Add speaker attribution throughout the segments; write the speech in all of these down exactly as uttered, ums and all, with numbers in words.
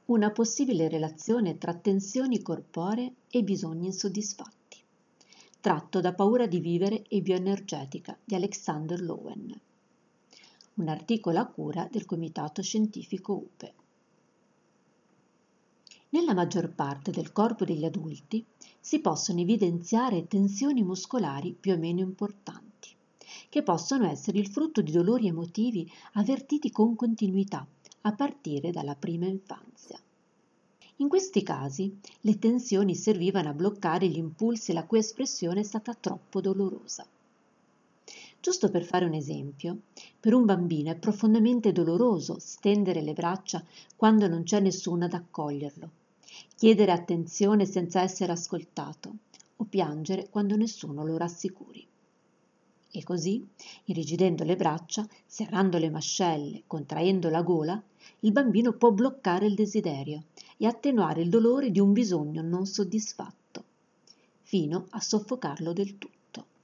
Speaker 1: Una possibile relazione tra tensioni corporee e bisogni insoddisfatti, tratto da Paura di vivere e bioenergetica di Alexander Lowen, un articolo a cura del Comitato Scientifico U P E. Nella maggior parte del corpo degli adulti si possono evidenziare tensioni muscolari più o meno importanti, che possono essere il frutto di dolori emotivi avvertiti con continuità a partire dalla prima infanzia. In questi casi le tensioni servivano a bloccare gli impulsi la cui espressione è stata troppo dolorosa. Giusto per fare un esempio, per un bambino è profondamente doloroso stendere le braccia quando non c'è nessuno ad accoglierlo, chiedere attenzione senza essere ascoltato o piangere quando nessuno lo rassicuri. E così, irrigidendo le braccia, serrando le mascelle, contraendo la gola, il bambino può bloccare il desiderio e attenuare il dolore di un bisogno non soddisfatto, fino a soffocarlo del tutto.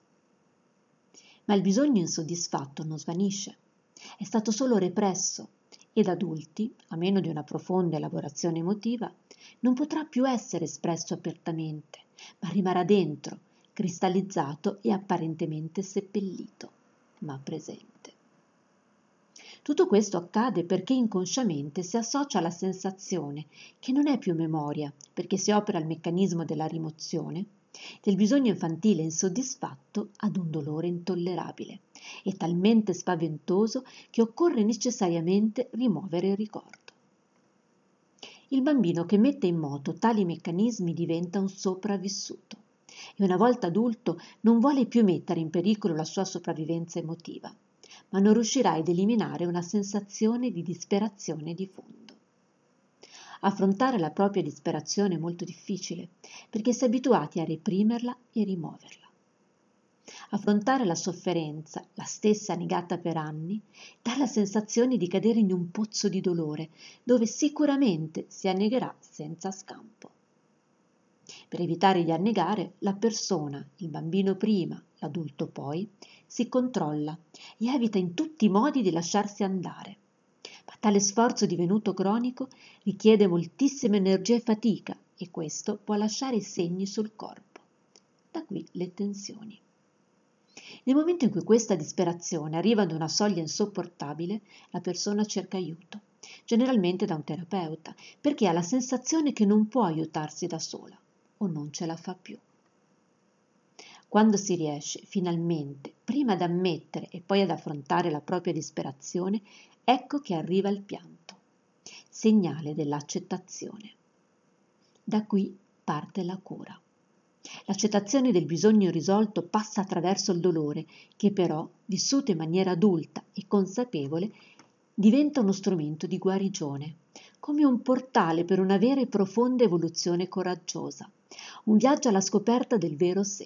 Speaker 1: Ma il bisogno insoddisfatto non svanisce, è stato solo represso e da adulti, a meno di una profonda elaborazione emotiva, non potrà più essere espresso apertamente, ma rimarrà dentro, cristallizzato e apparentemente seppellito, ma presente. Tutto questo accade perché inconsciamente si associa alla sensazione, che non è più memoria, perché si opera il meccanismo della rimozione, del bisogno infantile insoddisfatto ad un dolore intollerabile e talmente spaventoso che occorre necessariamente rimuovere il ricordo. Il bambino che mette in moto tali meccanismi diventa un sopravvissuto e una volta adulto non vuole più mettere in pericolo la sua sopravvivenza emotiva, ma non riuscirà ad eliminare una sensazione di disperazione di fondo. Affrontare la propria disperazione è molto difficile, perché si è abituati a reprimerla e rimuoverla. Affrontare la sofferenza, la stessa negata per anni, dà la sensazione di cadere in un pozzo di dolore, dove sicuramente si annegherà senza scampo. Per evitare di annegare, la persona, il bambino prima, l'adulto poi, si controlla e evita in tutti i modi di lasciarsi andare. Ma tale sforzo divenuto cronico richiede moltissima energia e fatica e questo può lasciare segni sul corpo. Da qui le tensioni. Nel momento in cui questa disperazione arriva ad una soglia insopportabile, la persona cerca aiuto, generalmente da un terapeuta, perché ha la sensazione che non può aiutarsi da sola o non ce la fa più. Quando si riesce finalmente, prima ad ammettere e poi ad affrontare la propria disperazione, ecco che arriva il pianto, segnale dell'accettazione. Da qui parte la cura. L'accettazione del bisogno irrisolto passa attraverso il dolore, che però, vissuto in maniera adulta e consapevole, diventa uno strumento di guarigione, come un portale per una vera e profonda evoluzione coraggiosa, un viaggio alla scoperta del vero sé.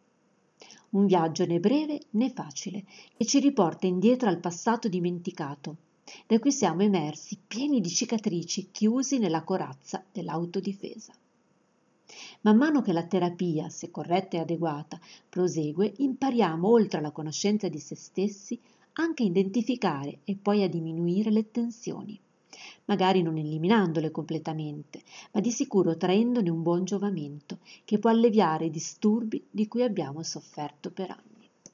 Speaker 1: Un viaggio né breve né facile, che ci riporta indietro al passato dimenticato, da cui siamo emersi pieni di cicatrici chiusi nella corazza dell'autodifesa. Man mano che la terapia, se corretta e adeguata, prosegue, impariamo, oltre alla conoscenza di se stessi, anche a identificare e poi a diminuire le tensioni, magari non eliminandole completamente, ma di sicuro traendone un buon giovamento che può alleviare i disturbi di cui abbiamo sofferto per anni.